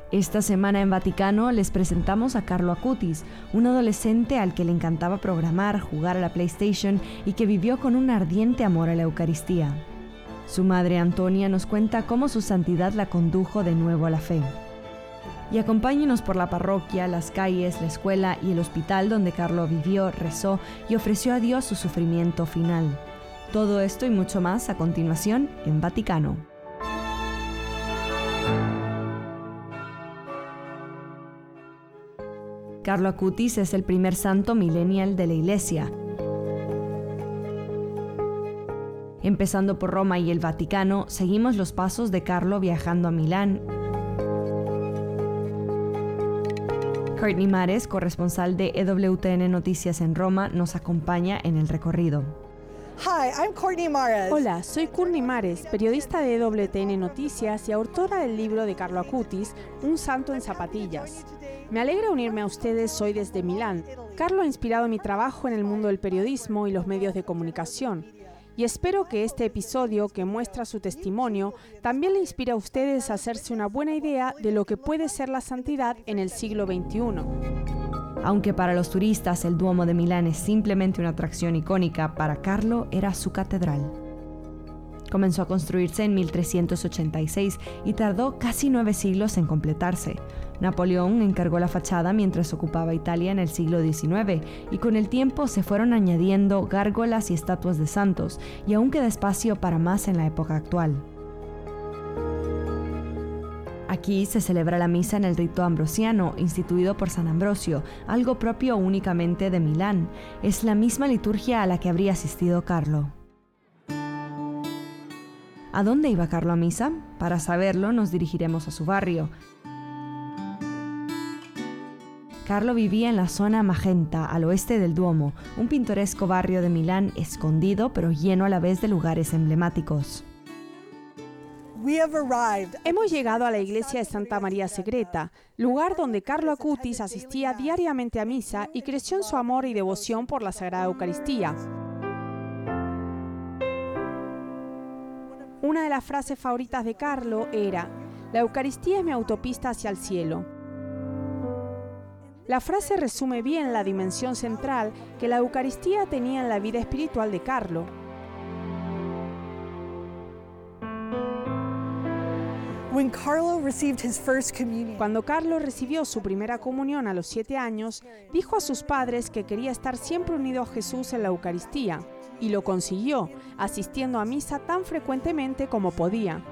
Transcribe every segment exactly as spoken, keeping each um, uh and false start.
Esta semana en Vaticano les presentamos a Carlo Acutis, un adolescente al que le encantaba programar, jugar a la PlayStation y que vivió con un ardiente amor a la Eucaristía. Su madre Antonia nos cuenta cómo su santidad la condujo de nuevo a la fe. Y acompáñenos por la parroquia, las calles, la escuela y el hospital donde Carlo vivió, rezó y ofreció a Dios su sufrimiento final. Todo esto y mucho más a continuación en Vaticano. Carlo Acutis es el primer santo millennial de la Iglesia. Empezando por Roma y el Vaticano, seguimos los pasos de Carlo viajando a Milán. Courtney Mares, corresponsal de E W T N Noticias en Roma, nos acompaña en el recorrido. Hi, I'm Courtney Mares. Hola, soy Courtney Mares, periodista de E W T N Noticias y autora del libro de Carlo Acutis, Un santo en zapatillas. Me alegra unirme a ustedes hoy desde Milán. Carlo ha inspirado mi trabajo en el mundo del periodismo y los medios de comunicación. Y espero que este episodio, que muestra su testimonio, también le inspire a ustedes a hacerse una buena idea de lo que puede ser la santidad en el siglo veintiuno. Aunque para los turistas el Duomo de Milán es simplemente una atracción icónica, para Carlo era su catedral. Comenzó a construirse en mil trescientos ochenta y seis y tardó casi nueve siglos en completarse. Napoleón encargó la fachada mientras ocupaba Italia en el siglo diecinueve y con el tiempo se fueron añadiendo gárgolas y estatuas de santos y aún queda espacio para más en la época actual. Aquí se celebra la misa en el rito ambrosiano, instituido por San Ambrosio, algo propio únicamente de Milán. Es la misma liturgia a la que habría asistido Carlo. ¿A dónde iba Carlo a misa? Para saberlo, nos dirigiremos a su barrio. Carlo vivía en la zona Magenta, al oeste del Duomo, un pintoresco barrio de Milán escondido pero lleno a la vez de lugares emblemáticos. Hemos llegado a la iglesia de Santa María Segreta, lugar donde Carlo Acutis asistía diariamente a misa y creció en su amor y devoción por la Sagrada Eucaristía. Una de las frases favoritas de Carlo era: "La Eucaristía es mi autopista hacia el cielo". La frase resume bien la dimensión central que la Eucaristía tenía en la vida espiritual de Carlo. Cuando Carlo recibió su primera comunión a los siete años, dijo a sus padres que quería estar siempre unido a Jesús en la Eucaristía, y lo consiguió, asistiendo a misa tan frecuentemente como podía.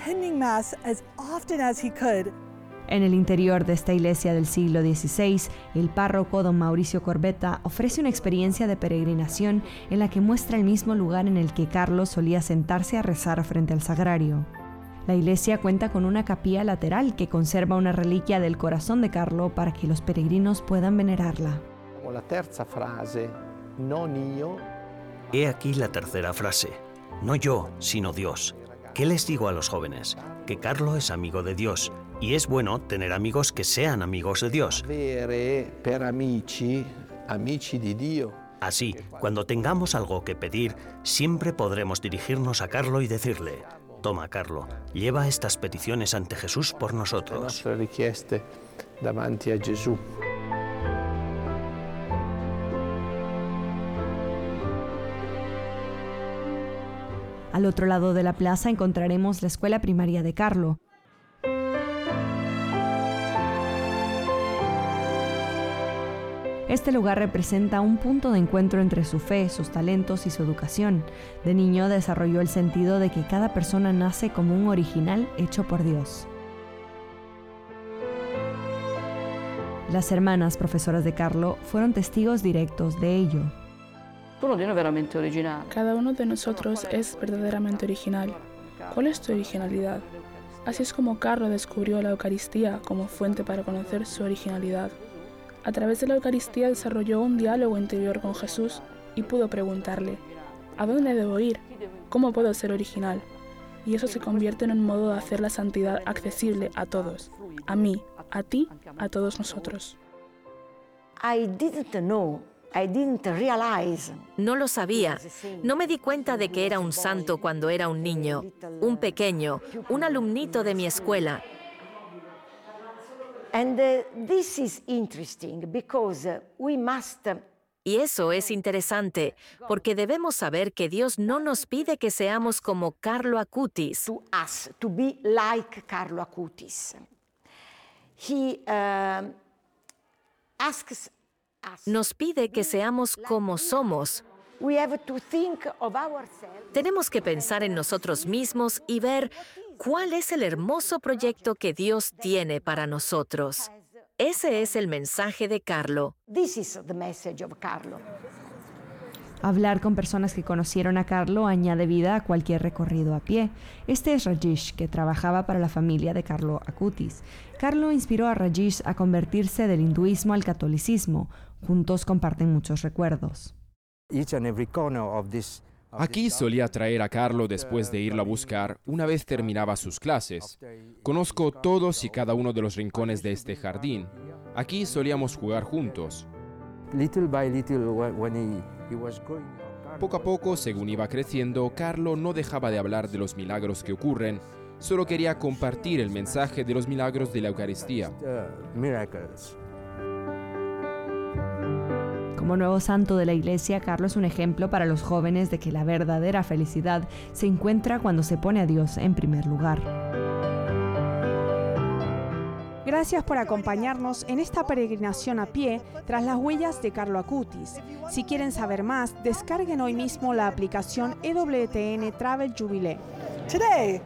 En el interior de esta iglesia del siglo dieciséis, el párroco don Mauricio Corbetta ofrece una experiencia de peregrinación en la que muestra el mismo lugar en el que Carlo solía sentarse a rezar frente al sagrario. La iglesia cuenta con una capilla lateral que conserva una reliquia del corazón de Carlo para que los peregrinos puedan venerarla. La tercera frase, non io. He aquí la tercera frase, no yo, sino Dios. ¿Qué les digo a los jóvenes? Que Carlo es amigo de Dios y es bueno tener amigos que sean amigos de Dios. Avere per amici, amici di Dio. Así, cuando tengamos algo que pedir, siempre podremos dirigirnos a Carlo y decirle: toma, Carlo, lleva estas peticiones ante Jesús por nosotros. Nuestras richieste davanti a Gesù. Al otro lado de la plaza encontraremos la escuela primaria de Carlo. Este lugar representa un punto de encuentro entre su fe, sus talentos y su educación. De niño desarrolló el sentido de que cada persona nace como un original hecho por Dios. Las hermanas profesoras de Carlo fueron testigos directos de ello. Cada uno de nosotros es verdaderamente original. ¿Cuál es tu originalidad? Así es como Carlo descubrió la Eucaristía como fuente para conocer su originalidad. A través de la Eucaristía desarrolló un diálogo interior con Jesús y pudo preguntarle: ¿a dónde debo ir? ¿Cómo puedo ser original? Y eso se convierte en un modo de hacer la santidad accesible a todos, a mí, a ti, a todos nosotros. I didn't know. I didn't realize. No lo sabía. No me di cuenta de que era un santo cuando era un niño, un pequeño, un alumnito de mi escuela. And uh, this is interesting because uh, we must uh, Y eso es interesante, porque debemos saber que Dios no nos pide que seamos como Carlo Acutis. to us to be like Carlo Acutis. He uh, asks us. Nos pide que seamos como somos. We have to think of ourselves. Tenemos que pensar en nosotros mismos y ver cuál es el hermoso proyecto que Dios tiene para nosotros. Ese es el mensaje de Carlo. This is the message of Carlo. Hablar con personas que conocieron a Carlo añade vida a cualquier recorrido a pie. Este es Rajesh, que trabajaba para la familia de Carlo Acutis. Carlo inspiró a Rajesh a convertirse del hinduismo al catolicismo. Juntos comparten muchos recuerdos. Aquí solía traer a Carlo después de irlo a buscar una vez terminaba sus clases. Conozco todos y cada uno de los rincones de este jardín. Aquí solíamos jugar juntos. Poco a poco, según iba creciendo, Carlo no dejaba de hablar de los milagros que ocurren, solo quería compartir el mensaje de los milagros de la Eucaristía. Como nuevo santo de la Iglesia, Carlo es un ejemplo para los jóvenes de que la verdadera felicidad se encuentra cuando se pone a Dios en primer lugar. Gracias por acompañarnos en esta peregrinación a pie tras las huellas de Carlo Acutis. Si quieren saber más, descarguen hoy mismo la aplicación E W T N Travel Jubilee. Today.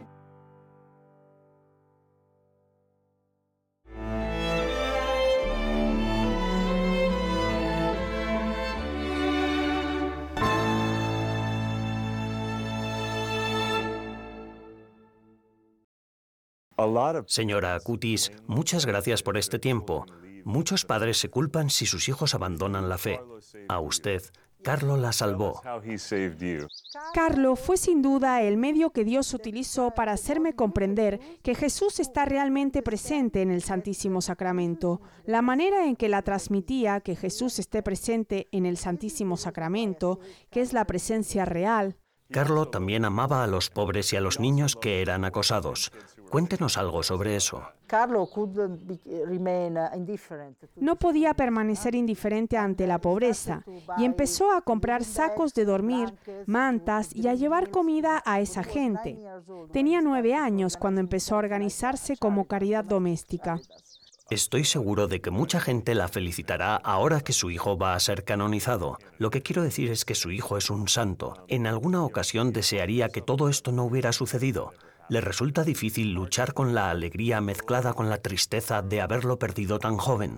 Señora Acutis, muchas gracias por este tiempo. Muchos padres se culpan si sus hijos abandonan la fe. A usted, Carlo la salvó. Carlo fue sin duda el medio que Dios utilizó para hacerme comprender que Jesús está realmente presente en el Santísimo Sacramento. La manera en que la transmitía, que Jesús esté presente en el Santísimo Sacramento, que es la presencia real. Carlo también amaba a los pobres y a los niños que eran acosados. Cuéntenos algo sobre eso. No podía permanecer indiferente ante la pobreza y empezó a comprar sacos de dormir, mantas y a llevar comida a esa gente. Tenía nueve años cuando empezó a organizarse como caridad doméstica. Estoy seguro de que mucha gente la felicitará ahora que su hijo va a ser canonizado. Lo que quiero decir es que su hijo es un santo. En alguna ocasión desearía que todo esto no hubiera sucedido. Le resulta difícil luchar con la alegría mezclada con la tristeza de haberlo perdido tan joven.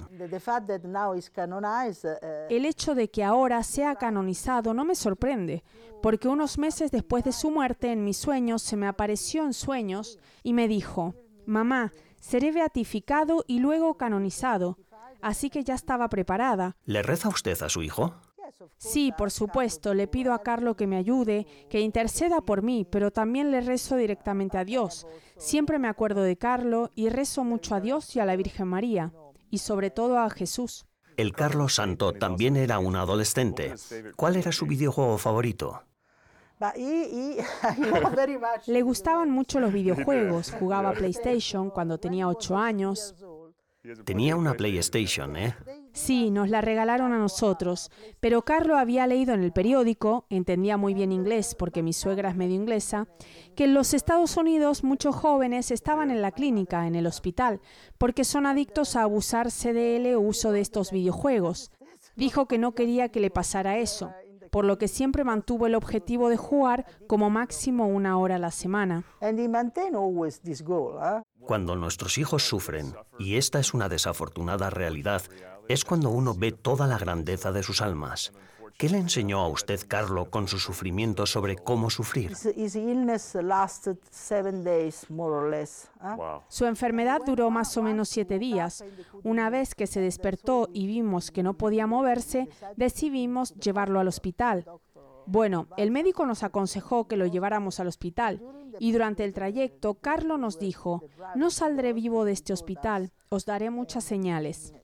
El hecho de que ahora sea canonizado no me sorprende, porque unos meses después de su muerte en mis sueños se me apareció en sueños y me dijo: «Mamá, seré beatificado y luego canonizado», así que ya estaba preparada. ¿Le reza usted a su hijo? Sí, por supuesto, le pido a Carlo que me ayude, que interceda por mí, pero también le rezo directamente a Dios. Siempre me acuerdo de Carlo y rezo mucho a Dios y a la Virgen María, y sobre todo a Jesús. El Carlo Santo también era un adolescente. ¿Cuál era su videojuego favorito? Le gustaban mucho los videojuegos, jugaba a PlayStation cuando tenía ocho años. Tenía una PlayStation, ¿eh? Sí, nos la regalaron a nosotros, pero Carlo había leído en el periódico, entendía muy bien inglés porque mi suegra es medio inglesa, que en los Estados Unidos muchos jóvenes estaban en la clínica, en el hospital, porque son adictos a abusarse del uso de estos videojuegos. Dijo que no quería que le pasara eso, por lo que siempre mantuvo el objetivo de jugar como máximo una hora a la semana. Cuando nuestros hijos sufren, y esta es una desafortunada realidad, es cuando uno ve toda la grandeza de sus almas. ¿Qué le enseñó a usted, Carlo, con su sufrimiento sobre cómo sufrir? Su enfermedad duró más o menos siete días. Una vez que se despertó y vimos que no podía moverse, decidimos llevarlo al hospital. Bueno, el médico nos aconsejó que lo lleváramos al hospital y durante el trayecto Carlo nos dijo: «No saldré vivo de este hospital, os daré muchas señales».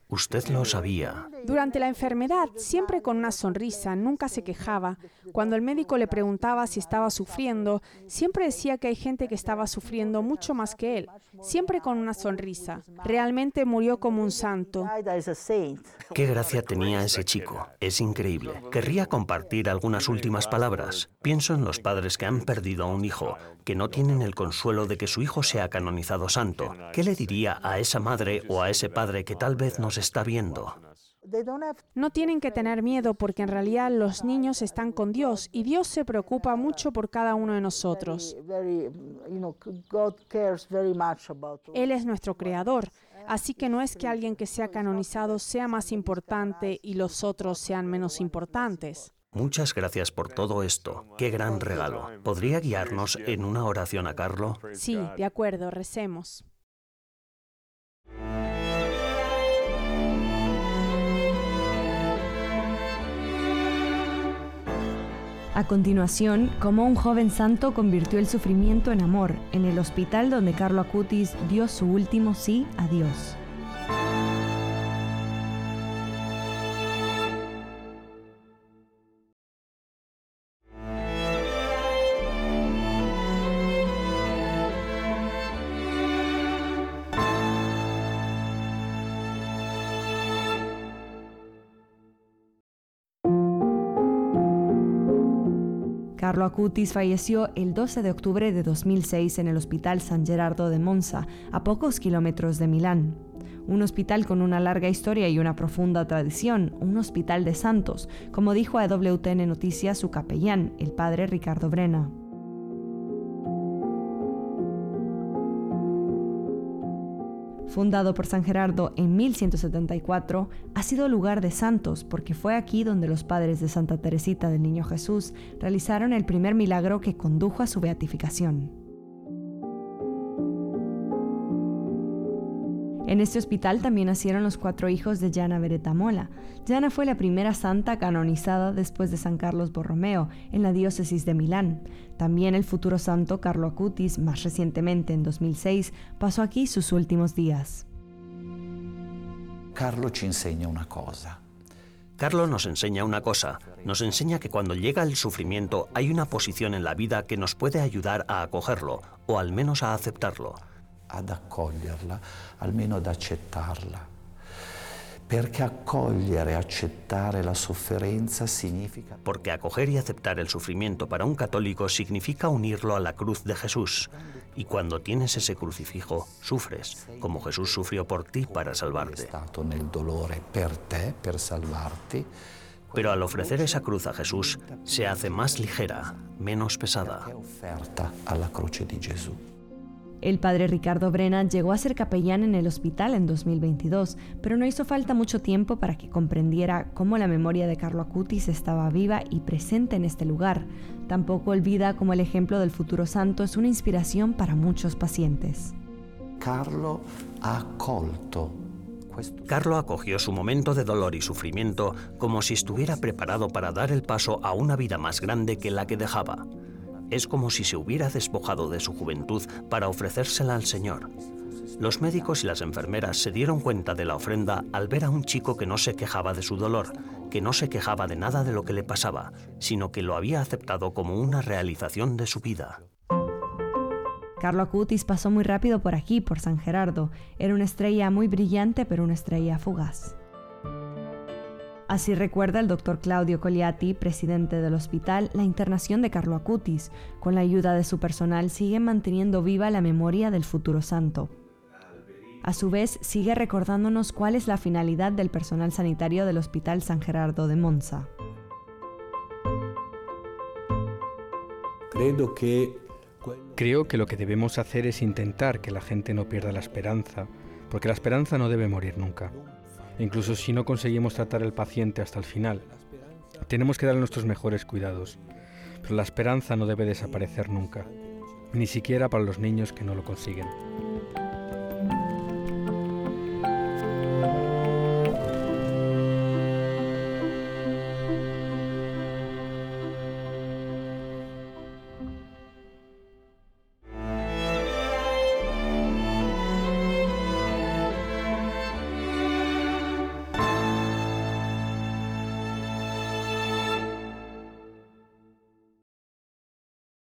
Usted lo sabía. Durante la enfermedad, siempre con una sonrisa, nunca se quejaba. Cuando el médico le preguntaba si estaba sufriendo, siempre decía que hay gente que estaba sufriendo mucho más que él, siempre con una sonrisa. Realmente murió como un santo. Qué gracia tenía ese chico. Es increíble. Querría compartir algunas últimas palabras. Pienso en los padres que han perdido a un hijo, que no tienen el consuelo de que su hijo sea canonizado santo. ¿Qué le diría a esa madre o a ese padre que tal vez nos está viendo? No tienen que tener miedo porque en realidad los niños están con Dios y Dios se preocupa mucho por cada uno de nosotros. Él es nuestro creador, así que no es que alguien que sea canonizado sea más importante y los otros sean menos importantes. Muchas gracias por todo esto. Qué gran regalo. ¿Podría guiarnos en una oración a Carlo? Sí, de acuerdo, recemos. A continuación, cómo un joven santo convirtió el sufrimiento en amor en el hospital donde Carlo Acutis dio su último sí a Dios. Carlo Acutis falleció el doce de octubre de dos mil seis en el Hospital San Gerardo de Monza, a pocos kilómetros de Milán. Un hospital con una larga historia y una profunda tradición, un hospital de santos, como dijo a E W T N Noticias su capellán, el padre Riccardo Brenna. Fundado por San Gerardo en mil ciento setenta y cuatro, ha sido lugar de santos porque fue aquí donde los padres de Santa Teresita del Niño Jesús realizaron el primer milagro que condujo a su beatificación. En este hospital también nacieron los cuatro hijos de Gianna Beretta Mola. Gianna fue la primera santa canonizada después de San Carlos Borromeo en la diócesis de Milán. También el futuro santo Carlo Acutis, más recientemente en dos mil seis, pasó aquí sus últimos días. Carlo ci insegna una cosa. Carlo nos enseña una cosa. Nos enseña que cuando llega el sufrimiento hay una posición en la vida que nos puede ayudar a acogerlo, o al menos a aceptarlo. Ad accoglierla, almeno ad accettarla. Perché accogliere e accettare la sofferenza significa... Porque acoger y aceptar el sufrimiento para un católico significa unirlo a la cruz de Jesús. Y cuando tienes ese crucifijo, sufres, como Jesús sufrió por ti para salvarte. Nel dolore per te, per salvarti. Pero al ofrecer esa cruz a Jesús, se hace más ligera, menos pesada. Offerta alla croce di Gesù. El padre Riccardo Brenna llegó a ser capellán en el hospital en dos mil veintidós, pero no hizo falta mucho tiempo para que comprendiera cómo la memoria de Carlo Acutis estaba viva y presente en este lugar. Tampoco olvida cómo el ejemplo del futuro santo es una inspiración para muchos pacientes. Carlo ha accolto. Carlo acogió su momento de dolor y sufrimiento como si estuviera preparado para dar el paso a una vida más grande que la que dejaba. Es como si se hubiera despojado de su juventud para ofrecérsela al Señor. Los médicos y las enfermeras se dieron cuenta de la ofrenda al ver a un chico que no se quejaba de su dolor, que no se quejaba de nada de lo que le pasaba, sino que lo había aceptado como una realización de su vida. Carlo Acutis pasó muy rápido por aquí, por San Gerardo. Era una estrella muy brillante, pero una estrella fugaz. Así recuerda el doctor Claudio Cogliati, presidente del hospital, la internación de Carlo Acutis. Con la ayuda de su personal sigue manteniendo viva la memoria del futuro santo. A su vez, sigue recordándonos cuál es la finalidad del personal sanitario del Hospital San Gerardo de Monza. Creo que... Creo que lo que debemos hacer es intentar que la gente no pierda la esperanza, porque la esperanza no debe morir nunca. Incluso si no conseguimos tratar al paciente hasta el final, tenemos que darle nuestros mejores cuidados. Pero la esperanza no debe desaparecer nunca, ni siquiera para los niños que no lo consiguen.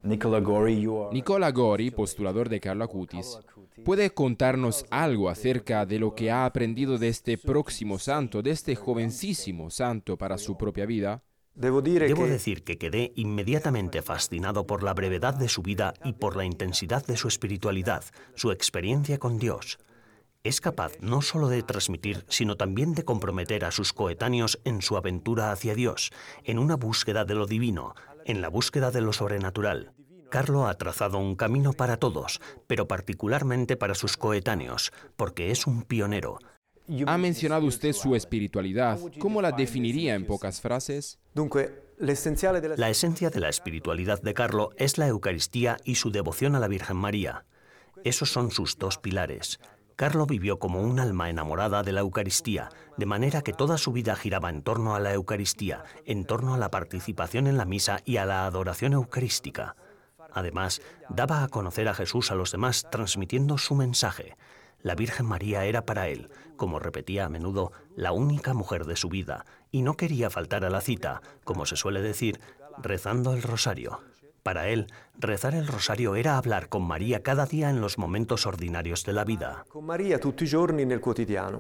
Nicola Gori, postulador de Carlo Acutis, ¿puede contarnos algo acerca de lo que ha aprendido de este próximo santo, de este jovencísimo santo para su propia vida? Debo decir que quedé inmediatamente fascinado por la brevedad de su vida y por la intensidad de su espiritualidad, su experiencia con Dios. Es capaz no solo de transmitir, sino también de comprometer a sus coetáneos en su aventura hacia Dios, en una búsqueda de lo divino, en la búsqueda de lo sobrenatural. Carlo ha trazado un camino para todos, pero particularmente para sus coetáneos, porque es un pionero. Ha mencionado usted su espiritualidad. ¿Cómo la definiría en pocas frases? La esencia de la espiritualidad de Carlo es la Eucaristía y su devoción a la Virgen María. Esos son sus dos pilares. Carlo vivió como un alma enamorada de la Eucaristía, de manera que toda su vida giraba en torno a la Eucaristía, en torno a la participación en la misa y a la adoración eucarística. Además, daba a conocer a Jesús a los demás transmitiendo su mensaje. La Virgen María era para él, como repetía a menudo, la única mujer de su vida, y no quería faltar a la cita, como se suele decir, rezando el rosario. Para él, rezar el rosario era hablar con María cada día en los momentos ordinarios de la vida. Con María tutti i giorni nel quotidiano.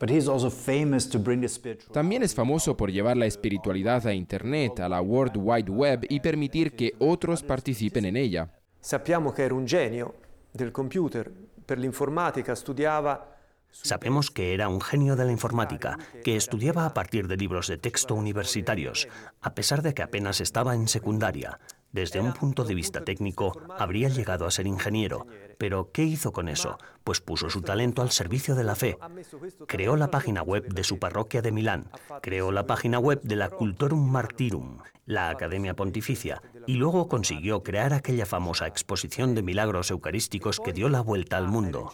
También es famoso por llevar la espiritualidad a Internet, a la World Wide Web y permitir que otros participen en ella. Sappiamo che era un genio del computer, per l'informatica, studiava. Sabemos que era un genio de la informática, que estudiaba a partir de libros de texto universitarios, a pesar de que apenas estaba en secundaria. Desde un punto de vista técnico, habría llegado a ser ingeniero. Pero, ¿qué hizo con eso? Pues puso su talento al servicio de la fe. Creó la página web de su parroquia de Milán, creó la página web de la Cultorum Martyrum, la Academia Pontificia, y luego consiguió crear aquella famosa exposición de milagros eucarísticos que dio la vuelta al mundo.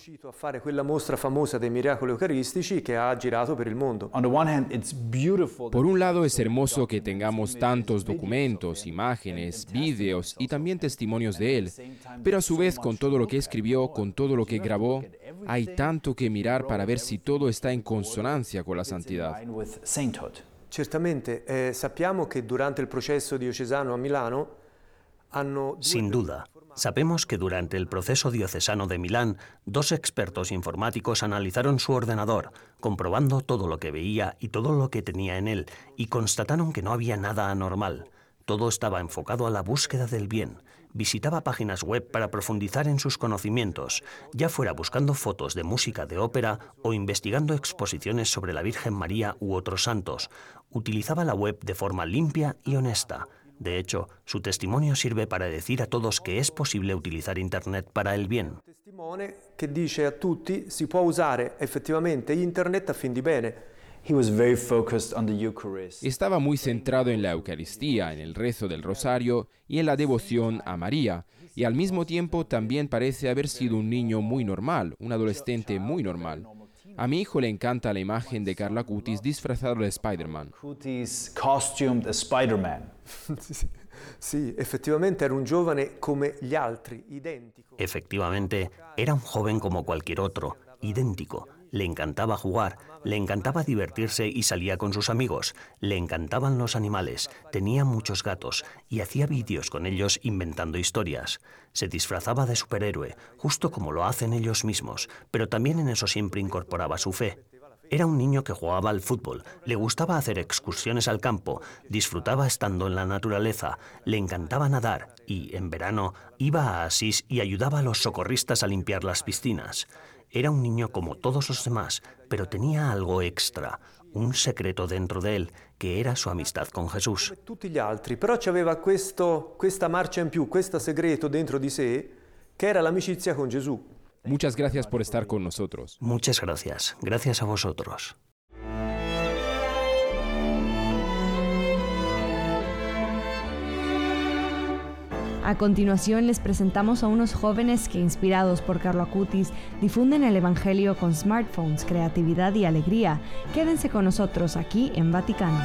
Por un lado, es hermoso que tengamos tantos documentos, imágenes, vídeos y también testimonios de él, pero a su vez, con todo lo que escribió, con todo lo que grabó, hay tanto que mirar para ver si todo está en consonancia con la santidad. Certamente, eh, sappiamo che durante il processo diocesano a Milano hanno... Sin duda. Sabemos que durante el proceso diocesano de Milán, dos expertos informáticos analizaron su ordenador, comprobando todo lo que veía y todo lo que tenía en él, y constataron que no había nada anormal. Todo estaba enfocado a la búsqueda del bien. Visitaba páginas web para profundizar en sus conocimientos, ya fuera buscando fotos de música de ópera o investigando exposiciones sobre la Virgen María u otros santos. Utilizaba la web de forma limpia y honesta. De hecho, su testimonio sirve para decir a todos que es posible utilizar Internet para el bien. Testimone che dice a tutti si può usare effettivamente Internet a fin di bene. Estaba muy centrado en la Eucaristía, en el rezo del rosario y en la devoción a María, y al mismo tiempo también parece haber sido un niño muy normal, un adolescente muy normal. A mi hijo le encanta la imagen de Carlo Acutis disfrazado de Spider-Man. Sí, efectivamente era un giovane come gli altri, idéntico. Efectivamente, era un joven como cualquier otro, idéntico. Le encantaba jugar, le encantaba divertirse y salía con sus amigos. Le encantaban los animales, tenía muchos gatos y hacía vídeos con ellos inventando historias. Se disfrazaba de superhéroe, justo como lo hacen ellos mismos, pero también en eso siempre incorporaba su fe. Era un niño que jugaba al fútbol, le gustaba hacer excursiones al campo, disfrutaba estando en la naturaleza, le encantaba nadar y, en verano, iba a Asís y ayudaba a los socorristas a limpiar las piscinas. Era un niño como todos los demás, pero tenía algo extra, un secreto dentro de él, que era su amistad con Jesús. Come tutti gli altri, però c'aveva questo, questa marcia in più, questo segreto dentro di sé, che era l'amicizia con Gesù. Muchas gracias por estar con nosotros. Muchas gracias. Gracias a vosotros. A continuación les presentamos a unos jóvenes que, inspirados por Carlo Acutis, difunden el Evangelio con smartphones, creatividad y alegría. Quédense con nosotros aquí en Vaticano.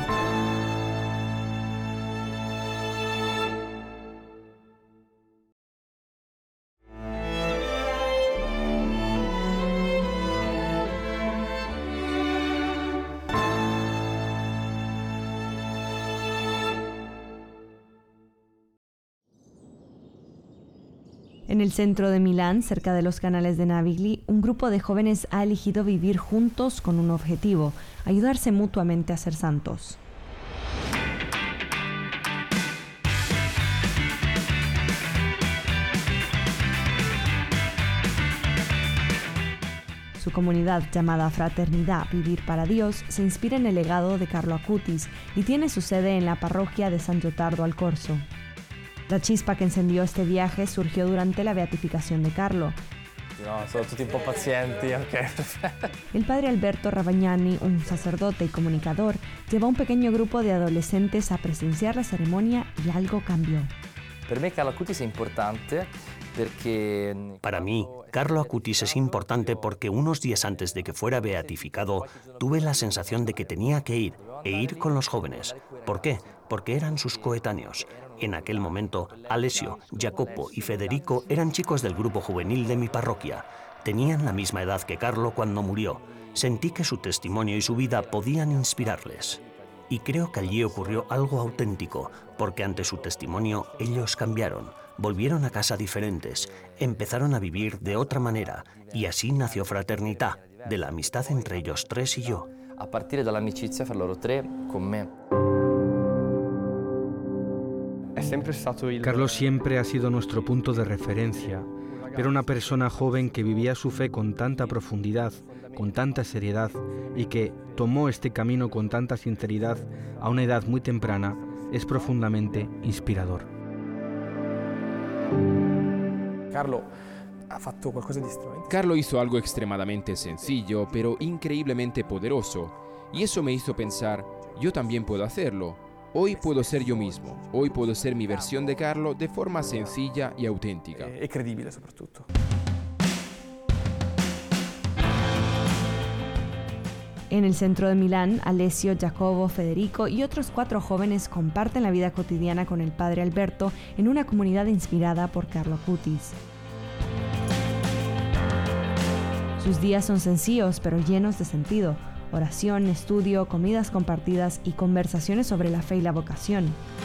En el centro de Milán, cerca de los canales de Navigli, un grupo de jóvenes ha elegido vivir juntos con un objetivo: ayudarse mutuamente a ser santos. Su comunidad, llamada Fraternidad Vivir para Dios, se inspira en el legado de Carlo Acutis y tiene su sede en la parroquia de San Giotardo al Corso. La chispa que encendió este viaje surgió durante la beatificación de Carlo. No, sono tutti un po' pazienti, ok. El padre Alberto Ravagnani, un sacerdote y comunicador, llevó a un pequeño grupo de adolescentes a presenciar la ceremonia y algo cambió. Per me Carlo Acutis è importante perché... Para mí, Carlo Acutis es importante porque unos días antes de que fuera beatificado, tuve la sensación de que tenía que ir, e ir con los jóvenes. ¿Por qué? Porque eran sus coetáneos. En aquel momento, Alessio, Jacopo y Federico eran chicos del grupo juvenil de mi parroquia. Tenían la misma edad que Carlo cuando murió. Sentí que su testimonio y su vida podían inspirarles. Y creo que allí ocurrió algo auténtico, porque ante su testimonio ellos cambiaron, volvieron a casa diferentes, empezaron a vivir de otra manera, y así nació Fraternità, de la amistad entre ellos tres y yo. A partire dall'amicizia fra loro tre con me. Carlos siempre ha sido nuestro punto de referencia. Era una persona joven que vivía su fe con tanta profundidad, con tanta seriedad, y que tomó este camino con tanta sinceridad a una edad muy temprana. Es profundamente inspirador. Carlo ha fatto qualcosa di estremamente... Carlo hizo algo extremadamente sencillo, pero increíblemente poderoso, y eso me hizo pensar, yo también puedo hacerlo. Hoy puedo ser yo mismo, hoy puedo ser mi versión de Carlo de forma sencilla y auténtica. E credibile soprattutto. En el centro de Milán, Alessio, Jacobo, Federico y otros cuatro jóvenes comparten la vida cotidiana con el padre Alberto en una comunidad inspirada por Carlo Acutis. Sus días son sencillos pero llenos de sentido: oración, estudio, comidas compartidas y conversaciones sobre la fe y la vocación.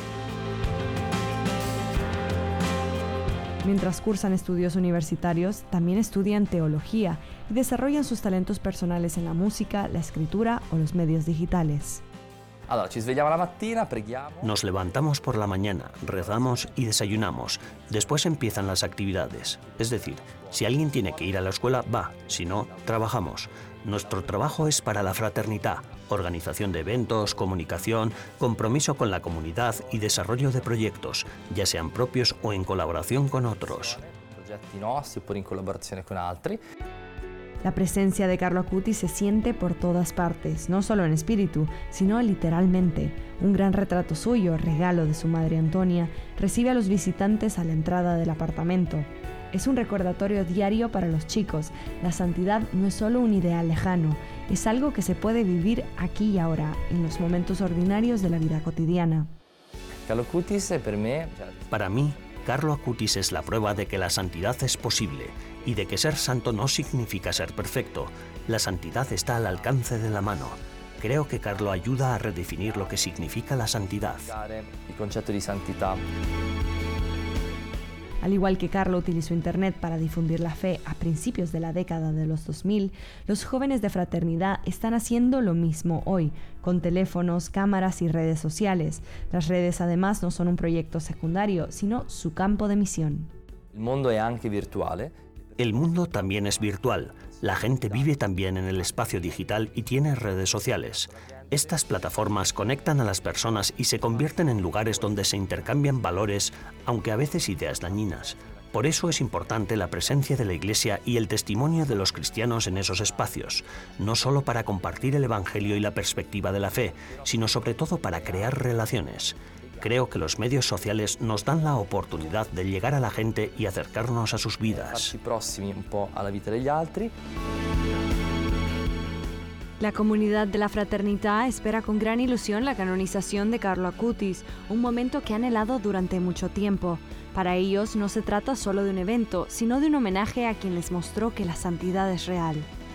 Mientras cursan estudios universitarios, también estudian teología y desarrollan sus talentos personales en la música, la escritura o los medios digitales. Allora, ci svegliamo la mattina, preghiamo. Nos levantamos por la mañana, rezamos y desayunamos. Después empiezan las actividades. Es decir, si alguien tiene que ir a la escuela, va. Si no, trabajamos. Nuestro trabajo es para la fraternidad, organización de eventos, comunicación, compromiso con la comunidad y desarrollo de proyectos, ya sean propios o en colaboración con otros. Progetti nostri oppure in collaborazione con altri. La presencia de Carlo Acutis se siente por todas partes, no solo en espíritu, sino literalmente. Un gran retrato suyo, regalo de su madre Antonia, recibe a los visitantes a la entrada del apartamento. Es un recordatorio diario para los chicos. La santidad no es solo un ideal lejano, es algo que se puede vivir aquí y ahora, en los momentos ordinarios de la vida cotidiana. Carlo Acutis per me... Para mí, Carlo Acutis es la prueba de que la santidad es posible y de que ser santo no significa ser perfecto. La santidad está al alcance de la mano. Creo que Carlo ayuda a redefinir lo que significa la santidad. El concepto de santidad. Al igual que Carlo utilizó Internet para difundir la fe a principios de la década de los dos mil, los jóvenes de Fraternidad están haciendo lo mismo hoy, con teléfonos, cámaras y redes sociales. Las redes además no son un proyecto secundario, sino su campo de misión. El mundo es anche virtuale. El mundo también es virtual. La gente vive también en el espacio digital y tiene redes sociales. Estas plataformas conectan a las personas y se convierten en lugares donde se intercambian valores, aunque a veces ideas dañinas. Por eso es importante la presencia de la Iglesia y el testimonio de los cristianos en esos espacios, no solo para compartir el Evangelio y la perspectiva de la fe, sino sobre todo para crear relaciones. Creo que los medios sociales nos dan la oportunidad de llegar a la gente y acercarnos a sus vidas. Próximi un po' alla vita degli altri. La comunidad de la Fraternità espera con gran ilusión la canonización de Carlo Acutis, un momento que han anhelado durante mucho tiempo. Para ellos no se trata solo de un evento, sino de un homenaje a quien les mostró que la santidad es real.